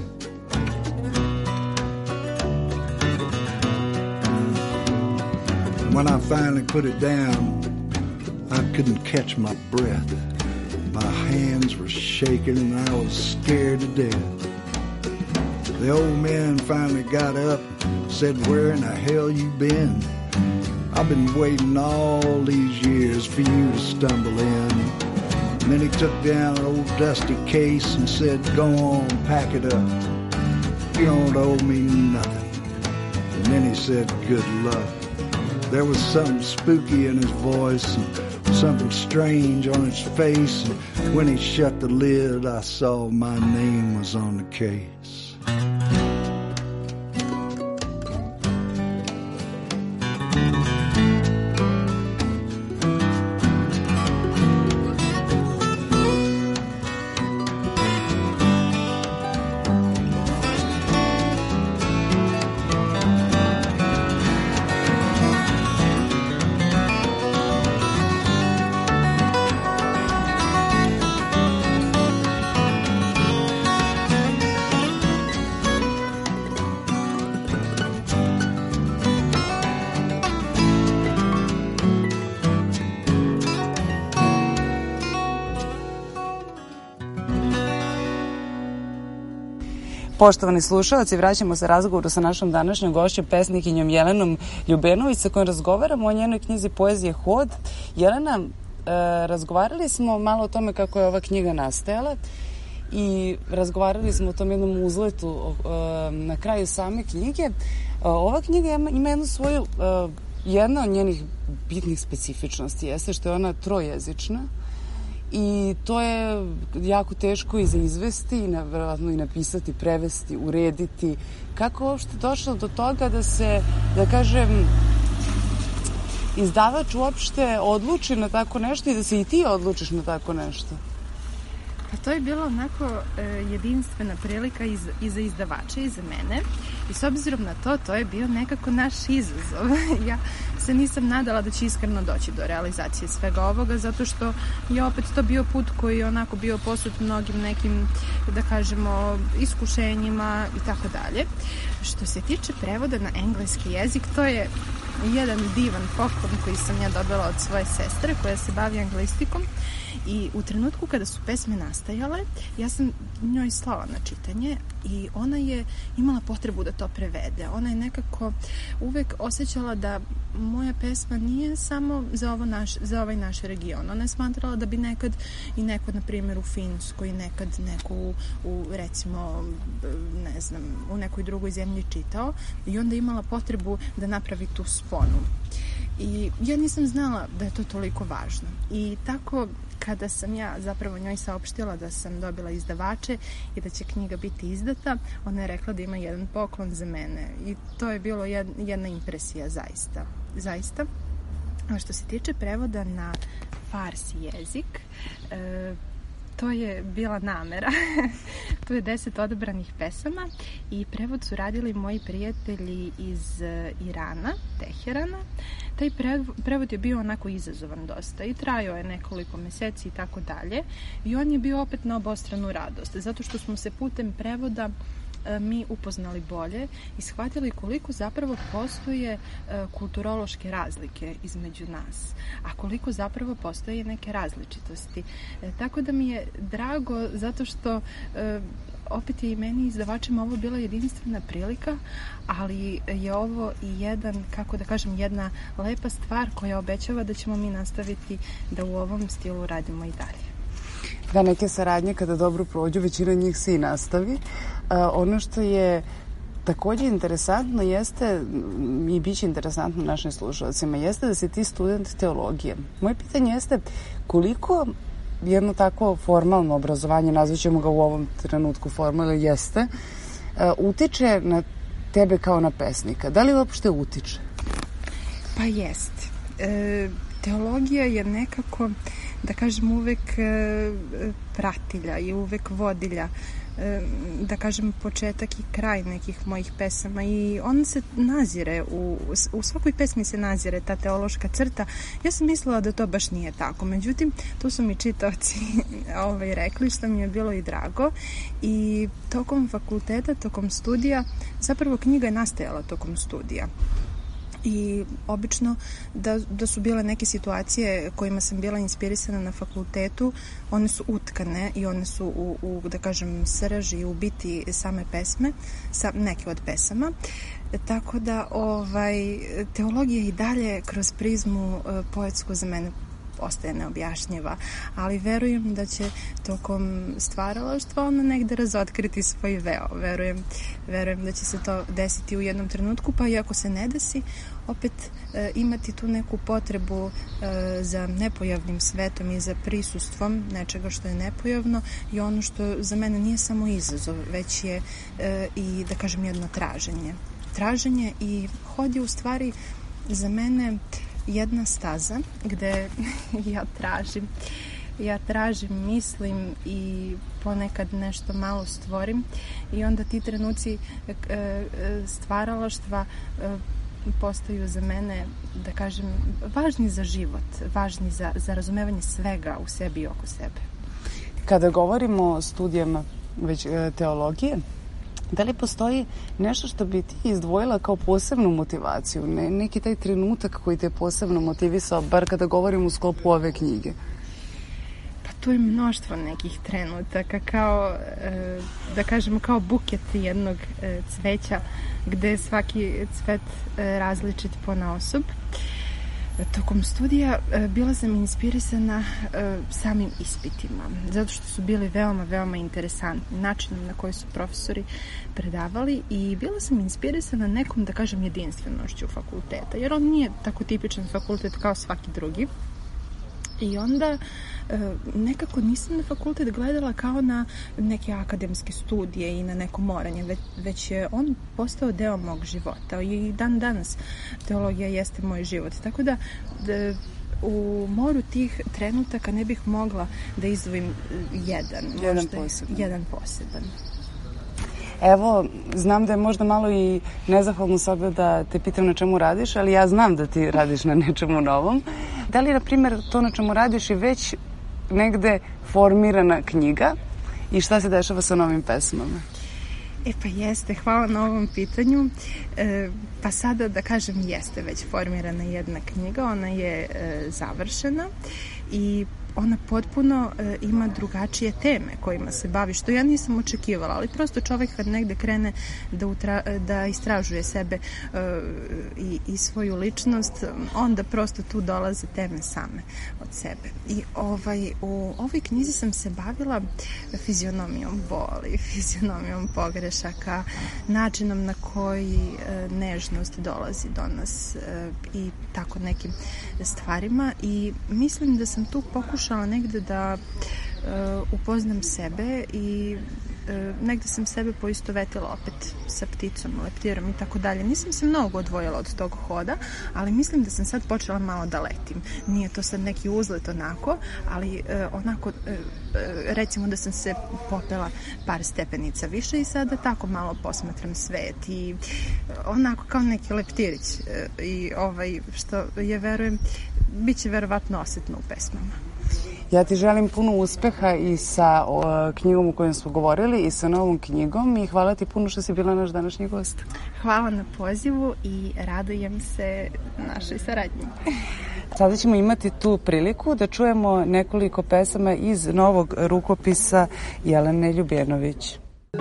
When I finally put it down, I couldn't catch my breath. My hands were shaking and I was scared to death. The old man finally got up, said, where in the hell you been? I've been waiting all these years for you to stumble in. And then he took down an old dusty case and said, go on, pack it up. You don't owe me nothing. And then he said, good luck. There was something spooky in his voice and something strange on his face, and when he shut the lid, I saw my name was on the case. Poštovani slušalci, vraćamo se razgovoru sa našom današnjom gošćom, pesnikinjom Jelenom Ljubenović, sa kojom razgovaramo o njenoj knjizi Poezije Hod. Jelena, e, razgovarali smo malo o tome kako je ova knjiga nastajala i razgovarali smo o tom jednom uzletu e, na kraju same knjige. E, ova knjiga ima jednu svoju, e, jedna od njenih bitnih specifičnosti jeste što je ona trojezična. I to je jako teško i za izvesti i verovatno i napisati, prevesti, urediti. Kako je uopšte došlo do toga da se, da kažem, izdavač uopšte odluči na tako nešto i da se i ti odlučiš na tako nešto? Pa to je bila onako e, jedinstvena prilika i za, i za izdavača i za mene. I s obzirom na to, to je bio nekako naš izazov. Ja se nisam nadala da će iskreno doći do realizacije svega ovoga, zato što je opet to bio put koji je onako bio posut mnogim nekim, da kažemo, iskušenjima i tako dalje. Što se tiče prevoda na engleski jezik, to je jedan divan poklon koji sam ja dobila od svoje sestre koja se bavi anglistikom. I u trenutku kada su pesme nastajale, ja sam njoj slala na čitanje i ona je imala potrebu da to prevede. Ona je nekako uvek osjećala da moja pesma nije samo za, ovo naš, za ovaj naš region. Ona je smatrala da bi nekad i neko, na primjer, u Finskoj, nekad neko u, u recimo, ne znam, u nekoj drugoj zemlji čitao i onda imala potrebu da napravi tu sponu. I ja nisam znala da je to toliko važno. I tako, kada sam ja zapravo njoj saopštila da sam dobila izdavače i da će knjiga biti izdata, ona je rekla da ima jedan poklon za mene. I to je bilo jedna impresija, zaista. Zaista. A što se tiče prevoda na farsi jezik, e, to je bila namera. Tu je deset odabranih pesama i prevod su radili moji prijatelji iz Irana, Teherana. Taj prevod je bio onako izazovan dosta i trajao je nekoliko meseci i tako dalje. I on je bio opet na obostranu radost, zato što smo se putem prevoda mi upoznali bolje i shvatili koliko zapravo postoje kulturološke razlike između nas, a koliko zapravo postoje neke različitosti. Tako da mi je drago zato što opet je i meni izdavačima ovo bila jedinstvena prilika, ali je ovo i jedan, kako da kažem, jedna lepa stvar koja obećava da ćemo mi nastaviti da u ovom stilu radimo i dalje. Da, neke saradnje kada dobro prođu, većina njih se i nastavi. Uh, ono što je takođe interesantno jeste, i bit će interesantno našim slušalcima, jeste da si ti student teologije. Moje pitanje jeste koliko jedno takvo formalno obrazovanje, nazvaćemo ga u ovom trenutku formalno, jeste, uh, utiče na tebe kao na pesnika. Da li uopšte utiče? Pa jeste. E, teologija je nekako, da kažem, uvek e, pratilja i uvek vodilja, e, da kažem, početak i kraj nekih mojih pesama i on se nazire, u, u svakoj pesmi se nazire ta teološka crta. Ja sam mislila da to baš nije tako, međutim, tu su mi čitaoci ovaj, rekli, što mi je bilo i drago, i tokom fakulteta, tokom studija, zapravo knjiga je nastajala tokom studija. I obično da, da su bile neke situacije kojima sam bila inspirisana na fakultetu, one su utkane i one su u, u da kažem, srži, u biti same pesme, sa, neke od pesama. Tako da ovaj, teologija i dalje kroz prizmu poetsku za mene ostaje neobjašnjiva, ali verujem da će tokom stvaralaštva ona negde razotkriti svoj veo. Verujem, verujem da će se to desiti u jednom trenutku, pa i ako se ne desi, opet e, imati tu neku potrebu e, za nepojavnim svetom i za prisustvom nečega što je nepojavno i ono što za mene nije samo izazov, već je e, i, da kažem, jedno traženje. Traženje i hod je u stvari za mene jedna staza gde ja tražim ja tražim, mislim i ponekad nešto malo stvorim i onda ti trenuci stvaralaštva postaju za mene, da kažem, važni za život, važni za, za razumevanje svega u sebi i oko sebe. Kada govorimo o studijama već teologije, da li postoji nešto što bi ti izdvojila kao posebnu motivaciju? Ne, neki taj trenutak koji te posebno motivisao, bar kada govorimo u sklopu ove knjige? Pa tu je mnoštvo nekih trenutaka, kao, da kažem, kao buket jednog cveća, gde je svaki cvet različit ponaosob. Tokom studija bila sam inspirisana samim ispitima, zato što su bili veoma, veoma interesantni načinom na koji su profesori predavali i bila sam inspirisana nekom, da kažem, jedinstvenošću fakulteta, jer on nije tako tipičan fakultet kao svaki drugi. I onda nekako nisam na fakultet gledala kao na neke akademske studije i na neko moranje, već, već je on postao deo mog života i dan danas teologija jeste moj život. Tako da, da u moru tih trenutaka ne bih mogla da izdvojim jedan. Jedan poseban. Jedan poseban. Evo, znam da je možda malo i nezahvalno sebe da te pitam na čemu radiš, ali ja znam da ti radiš na nečemu novom. Da li je, na primjer, to na čemu radiš i već negde formirana knjiga i šta se dešava sa novim pesmama? E pa jeste, hvala na ovom pitanju. E, pa sada da kažem jeste već formirana jedna knjiga, ona je e, završena i ona potpuno e, ima drugačije teme kojima se bavi, što ja nisam očekivala, ali prosto čovek kad negde krene da, utra, da istražuje sebe e, i, i svoju ličnost, onda prosto tu dolaze teme same od sebe. I ovaj, u ovoj knjizi sam se bavila fizionomijom boli, fizionomijom pogrešaka, načinom na koji e, nežnost dolazi do nas e, i tako nekim stvarima i mislim da sam tu pokušala negde da uh, upoznam sebe i uh, negde sam sebe poistovetila opet sa pticom, leptirom i tako dalje. Nisam se mnogo odvojila od tog hoda, ali mislim da sam sad počela malo da letim. Nije to sad neki uzlet onako, ali uh, onako uh, recimo da sam se popela par stepenica više i sada tako malo posmatram svet i onako kao neki leptirić uh, i ovaj, što je, verujem, bit će verovatno osetno u pesmama. Ja ti želim puno uspeha i sa o, knjigom u kojoj smo govorili i sa novom knjigom i hvala ti puno što si bila naš današnji gost. Hvala na pozivu i radujem se našoj saradnji. Sada ćemo imati tu priliku da čujemo nekoliko pesama iz novog rukopisa Jelene Ljubjenović.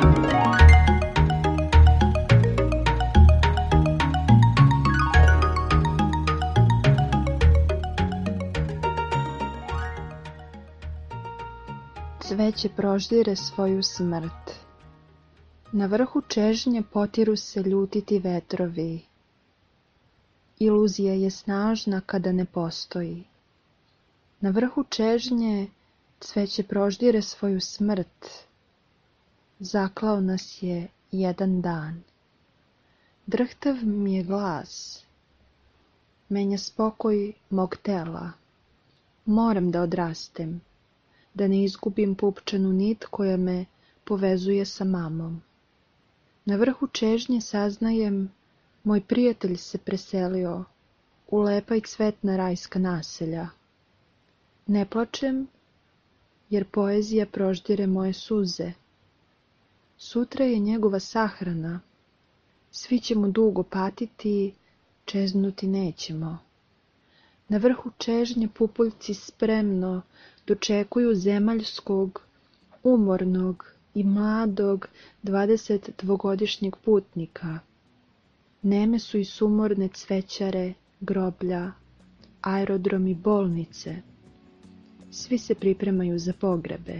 Cveće proždire svoju smrt. Na vrhu čežnje potiru se ljutiti vetrovi. Iluzija je snažna kada ne postoji. Na vrhu čežnje cveće proždire svoju smrt. Zaklao nas je jedan dan. Drhtav mi je glas. Menja spokoj mog tela. Moram da odrastem. Da ne izgubim pupčanu nit koja me povezuje sa mamom. Na vrhu čežnje saznajem, moj prijatelj se preselio u lepa i cvetna rajska naselja. Ne plačem, jer poezija proždire moje suze. Sutra je njegova sahrana, svi ćemo dugo patiti, čeznuti nećemo. Na vrhu čežnje pupoljci spremno dočekuju zemaljskog, umornog i mladog dvadesetdvogodišnjeg putnika. Neme su i sumorne cvećare, groblja, aerodromi, bolnice. Svi se pripremaju za pogrebe,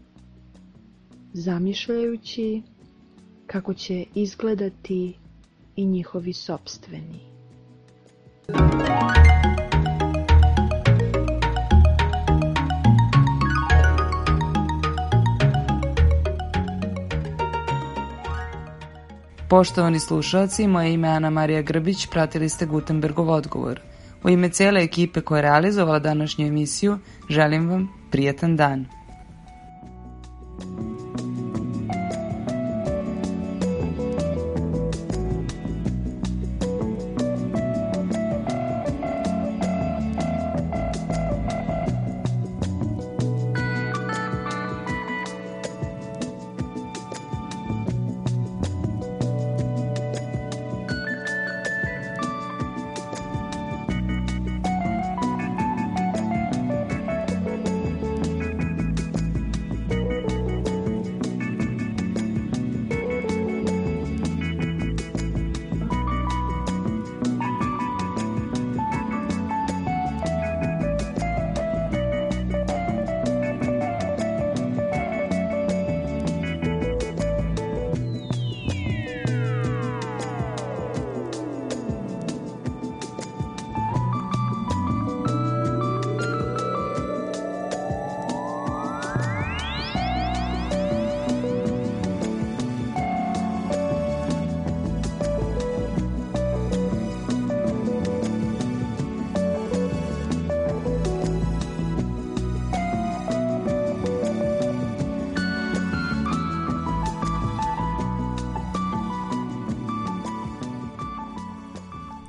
zamišljajući kako će izgledati i njihovi sopstveni. Poštovani slušalci, moje ime je Ana Marija Grbić, pratili ste Gutenbergov odgovor. U ime cijele ekipe koja je realizovala današnju emisiju, želim vam prijetan dan.